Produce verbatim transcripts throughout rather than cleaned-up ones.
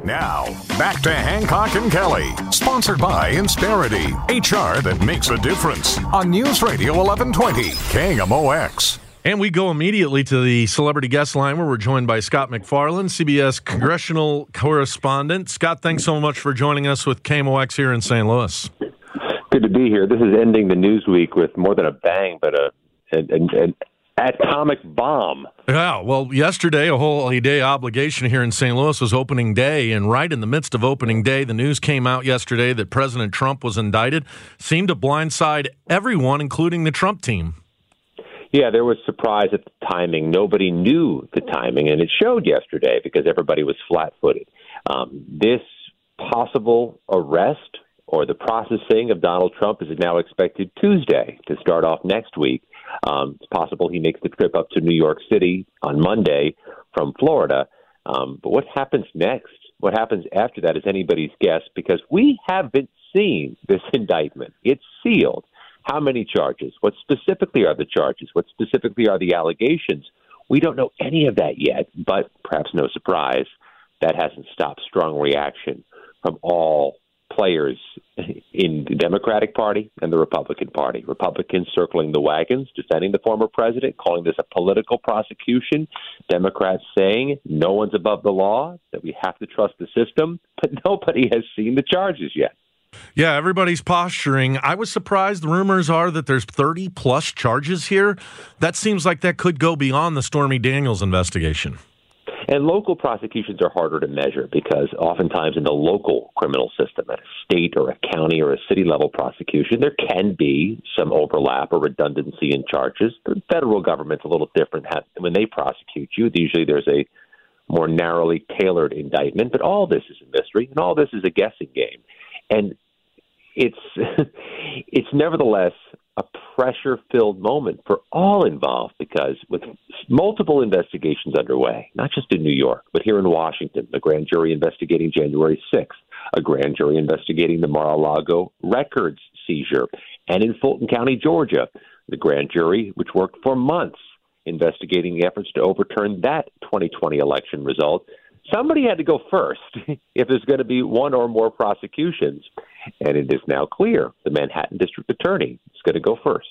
Now, back to Hancock and Kelly, sponsored by Insperity, H R that makes a difference, on News Radio eleven twenty, K M O X. And we go immediately to the celebrity guest line where we're joined by Scott MacFarlane, C B S congressional correspondent. Scott, thanks so much for joining us with K M O X here in Saint Louis. Good to be here. This is ending the news week with more than a bang, but a, an, an atomic bomb. Yeah, well, yesterday, a whole day obligation here in Saint Louis was opening day, and right in the midst of opening day, the news came out yesterday that President Trump was indicted. Seemed to blindside everyone, including the Trump team. Yeah, there was surprise at the timing. Nobody knew the timing, and it showed yesterday because everybody was flat-footed. Um, this possible arrest or the processing of Donald Trump is now expected Tuesday to start off next week. Um, it's possible he makes the trip up to New York City on Monday from Florida. Um, but what happens next, what happens after that is anybody's guess, because we haven't seen this indictment. It's sealed. How many charges? What specifically are the charges? What specifically are the allegations? We don't know any of that yet, but perhaps no surprise, that hasn't stopped strong reaction from all players in the Democratic Party and the Republican Party. Republicans circling the wagons, defending the former president, calling this a political prosecution. Democrats saying no one's above the law, that we have to trust the system, but nobody has seen the charges yet. Yeah, everybody's posturing. I was surprised. The rumors are that there's thirty plus charges here. That seems like that could go beyond the Stormy Daniels investigation. And local prosecutions are harder to measure because oftentimes in the local criminal system, at a state or a county or a city level prosecution, there can be some overlap or redundancy in charges. The federal government's a little different. When they prosecute you, usually there's a more narrowly tailored indictment, but all this is a mystery and all this is a guessing game. And it's it's nevertheless a pressure-filled moment for all involved because with multiple investigations underway, not just in New York, but here in Washington, the grand jury investigating January sixth, a grand jury investigating the Mar-a-Lago records seizure, and in Fulton County, Georgia, the grand jury, which worked for months investigating the efforts to overturn that twenty twenty election result. Somebody had to go first if there's going to be one or more prosecutions. And it is now clear the Manhattan District Attorney is going to go first.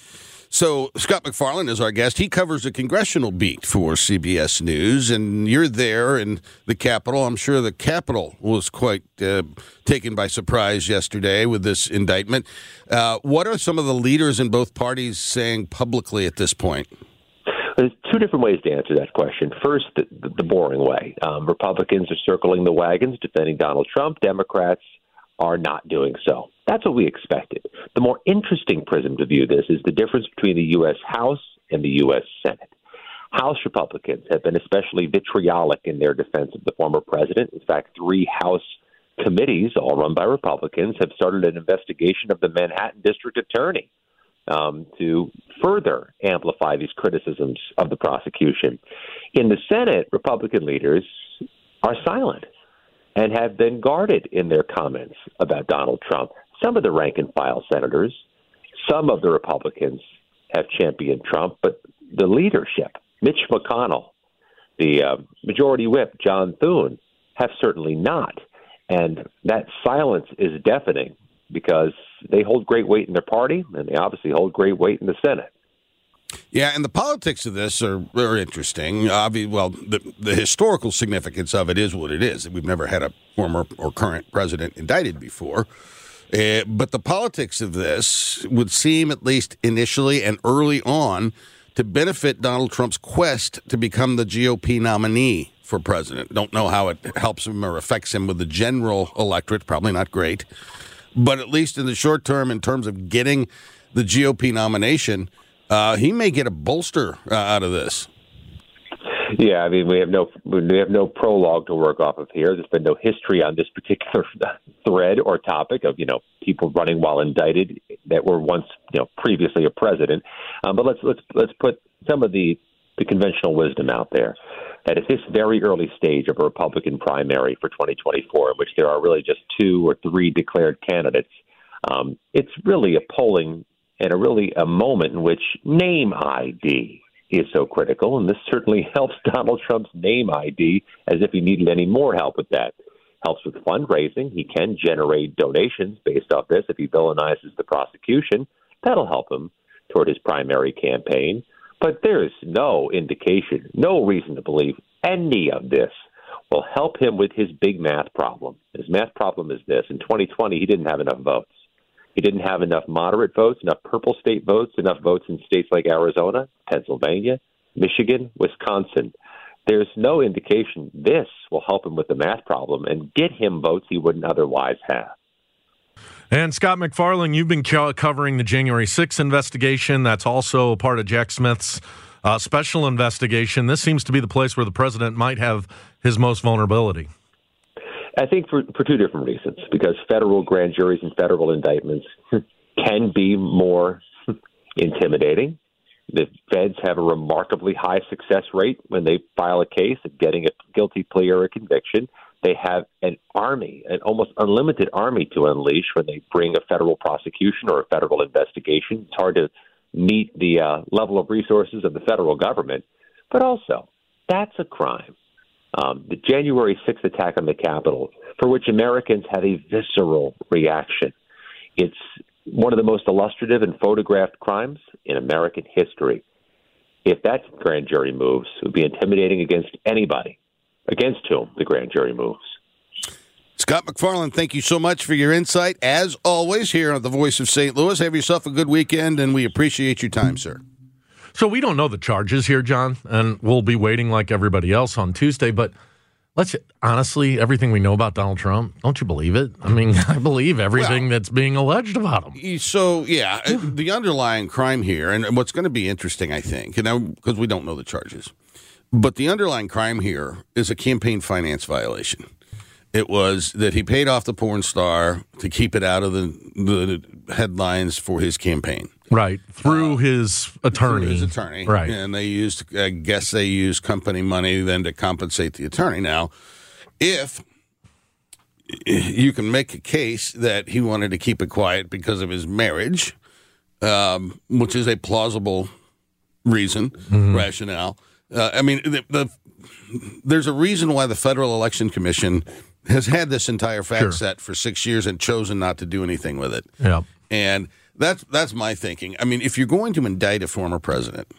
So Scott MacFarlane is our guest. He covers the congressional beat for C B S News, and you're there in the Capitol. I'm sure the Capitol was quite uh, taken by surprise yesterday with this indictment. Uh, what are some of the leaders in both parties saying publicly at this point? There's two different ways to answer that question. First, the, the boring way. Um, Republicans are circling the wagons, defending Donald Trump. Democrats are not doing so. That's what we expected. The more interesting prism to view this is the difference between the U S House and the U S Senate. House Republicans have been especially vitriolic in their defense of the former president. In fact, three House committees, all run by Republicans, have started an investigation of the Manhattan District Attorney um, to further amplify these criticisms of the prosecution. In the Senate, Republican leaders are silent and have been guarded in their comments about Donald Trump. Some of the rank-and-file senators, some of the Republicans have championed Trump, but the leadership, Mitch McConnell, the uh, majority whip, John Thune, have certainly not. And that silence is deafening because they hold great weight in their party, and they obviously hold great weight in the Senate. Yeah, and the politics of this are very interesting. Obvi- well, the, the historical significance of it is what it is. We've never had a former or current president indicted before. Uh, but the politics of this would seem, at least initially and early on, to benefit Donald Trump's quest to become the G O P nominee for president. Don't know how it helps him or affects him with the general electorate. Probably not great. But at least in the short term, in terms of getting the G O P nomination, Uh, he may get a bolster uh, out of this. Yeah, I mean, we have no we have no prologue to work off of here. There's been no history on this particular thread or topic of, you know, people running while indicted that were once, you know, previously a president. Um, but let's let's let's put some of the, the conventional wisdom out there that at this very early stage of a Republican primary for twenty twenty-four, in which there are really just two or three declared candidates, um, it's really a polling and a really a moment in which name I D is so critical, and this certainly helps Donald Trump's name I D as if he needed any more help with that. helps with fundraising. He can generate donations based off this. If he villainizes the prosecution, that'll help him toward his primary campaign. But there is no indication, no reason to believe any of this will help him with his big math problem. His math problem is this. In twenty twenty, he didn't have enough votes. He didn't have enough moderate votes, enough purple state votes, enough votes in states like Arizona, Pennsylvania, Michigan, Wisconsin. There's no indication this will help him with the math problem and get him votes he wouldn't otherwise have. And Scott MacFarlane, you've been co- covering the January sixth investigation. That's also part of Jack Smith's uh, special investigation. This seems to be the place where the president might have his most vulnerability. I think for, for two different reasons, because federal grand juries and federal indictments can be more intimidating. The feds have a remarkably high success rate when they file a case of getting a guilty plea or a conviction. They have an army, an almost unlimited army to unleash when they bring a federal prosecution or a federal investigation. It's hard to meet the uh, level of resources of the federal government. But also, that's a crime. Um, the January sixth attack on the Capitol, for which Americans had a visceral reaction. It's one of the most illustrative and photographed crimes in American history. If that grand jury moves, it would be intimidating against anybody, against whom the grand jury moves. Scott MacFarlane, thank you so much for your insight. As always, here on The Voice of Saint Louis, have yourself a good weekend, and we appreciate your time, sir. So we don't know the charges here, John, and we'll be waiting like everybody else on Tuesday. But let's honestly, everything we know about Donald Trump, don't you believe it? I mean, I believe everything well, that's being alleged about him. So, yeah, the underlying crime here, and what's going to be interesting, I think, you know, because we don't know the charges, but the underlying crime here is a campaign finance violation. It was that he paid off the porn star to keep it out of the, the headlines for his campaign. Right, through uh, his attorney. Through his attorney. Right. And they used, I guess they used company money then to compensate the attorney. Now, if you can make a case that he wanted to keep it quiet because of his marriage, um, which is a plausible reason, mm-hmm. rationale. Uh, I mean, the, the, there's a reason why the Federal Election Commission has had this entire fact sure. set for six years and chosen not to do anything with it. Yeah. And that's that's my thinking. I mean, if you're going to indict a former president,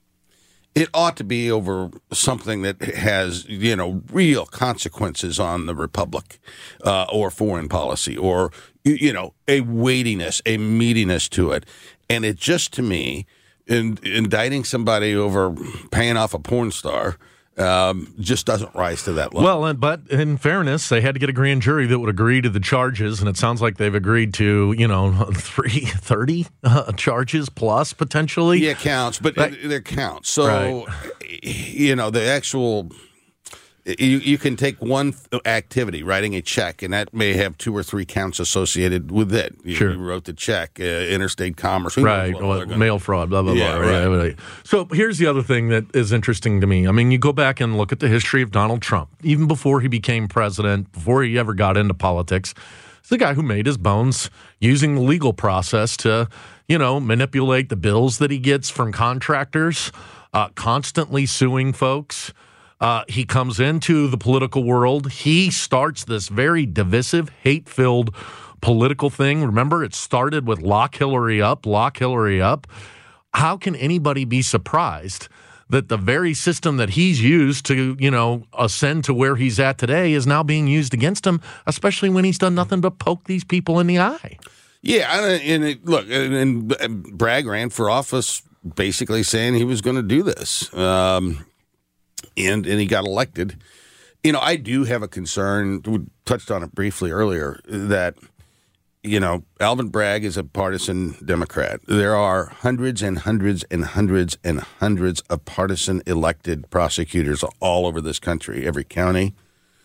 it ought to be over something that has, you know, real consequences on the republic uh, or foreign policy or, you know, a weightiness, a meatiness to it. And it just, to me, in, indicting somebody over paying off a porn star Um, just doesn't rise to that level. Well, and, but in fairness, they had to get a grand jury that would agree to the charges, and it sounds like they've agreed to, you know, three thirty uh, charges plus potentially. Yeah, counts, but right. they're counts. So, right. you know, the actual. You, you can take one activity, writing a check, and that may have two or three counts associated with it. You, sure. you wrote the check, uh, interstate commerce. Right, well, mail fraud, blah, blah, yeah, blah. Right. Right. So here's the other thing that is interesting to me. I mean, you go back and look at the history of Donald Trump. Even before he became president, before he ever got into politics, he's the guy who made his bones using the legal process to, you know, manipulate the bills that he gets from contractors, uh, constantly suing folks. Uh, he comes into the political world. He starts this very divisive, hate-filled political thing. Remember, it started with lock Hillary up, lock Hillary up. How can anybody be surprised that the very system that he's used to, you know, ascend to where he's at today is now being used against him, especially when he's done nothing but poke these people in the eye? Yeah, and it, look, and, and Bragg ran for office basically saying he was going to do this. Um And and he got elected. You know, I do have a concern, we touched on it briefly earlier, that, you know, Alvin Bragg is a partisan Democrat. There are hundreds and hundreds and hundreds and hundreds of partisan elected prosecutors all over this country, every county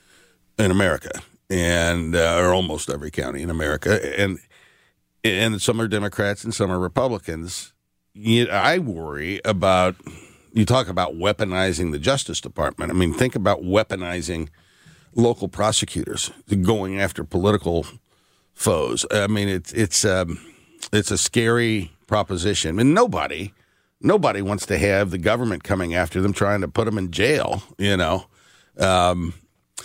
in America, and uh, or almost every county in America. And, and some are Democrats and some are Republicans. You know, I worry about... You talk about weaponizing the Justice Department. I mean, think about weaponizing local prosecutors going after political foes. I mean, it's it's um, it's a scary proposition. I mean, nobody nobody wants to have the government coming after them, trying to put them in jail. You know, um,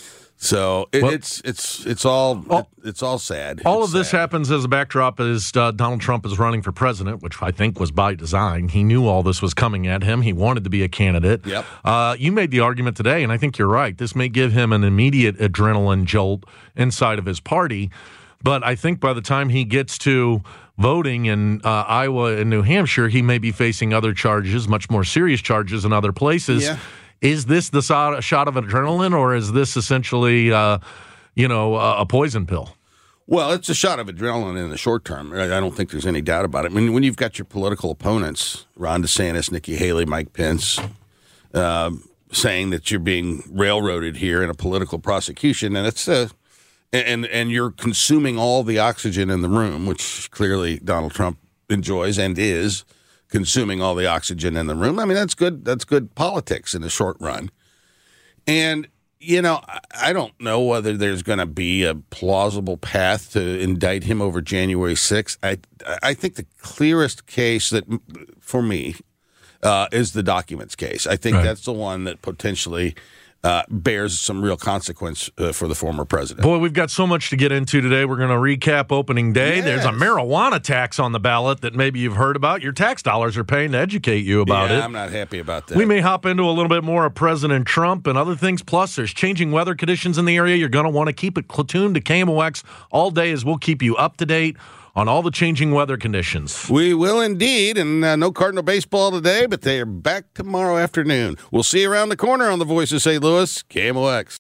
So it, Well, it's it's it's all, all it's all sad. All it's of this sad. happens as a backdrop as uh, Donald Trump is running for president, which I think was by design. He knew all this was coming at him. He wanted to be a candidate. Yep. Uh, you made the argument today, and I think you're right. This may give him an immediate adrenaline jolt inside of his party, but I think by the time he gets to voting in uh, Iowa and New Hampshire, he may be facing other charges, much more serious charges in other places. Yeah. Is this the so- shot of adrenaline, or is this essentially, uh, you know, a, a poison pill? Well, it's a shot of adrenaline in the short term. I don't think there's any doubt about it. I mean, when you've got your political opponents, Ron DeSantis, Nikki Haley, Mike Pence, uh, saying that you're being railroaded here in a political prosecution, and it's a and and you're consuming all the oxygen in the room, which clearly Donald Trump enjoys and is consuming all the oxygen in the room. I mean, that's good. That's good politics in the short run. And, you know, I don't know whether there's going to be a plausible path to indict him over January sixth. I I think the clearest case that, for me, uh, is the documents case. I think right. that's the one that potentially uh, bears some real consequence uh, for the former president. Boy, we've got so much to get into today. We're going to recap opening day. Yes. There's a marijuana tax on the ballot that maybe you've heard about. Your tax dollars are paying to educate you about yeah, it. I'm not happy about that. We may hop into a little bit more of President Trump and other things. Plus, there's changing weather conditions in the area. You're going to want to keep it tuned to K M O X all day as we'll keep you up to date on all the changing weather conditions. We will indeed, and uh, no Cardinal baseball today, but they are back tomorrow afternoon. We'll see you around the corner on the Voice of Saint Louis, K M O X.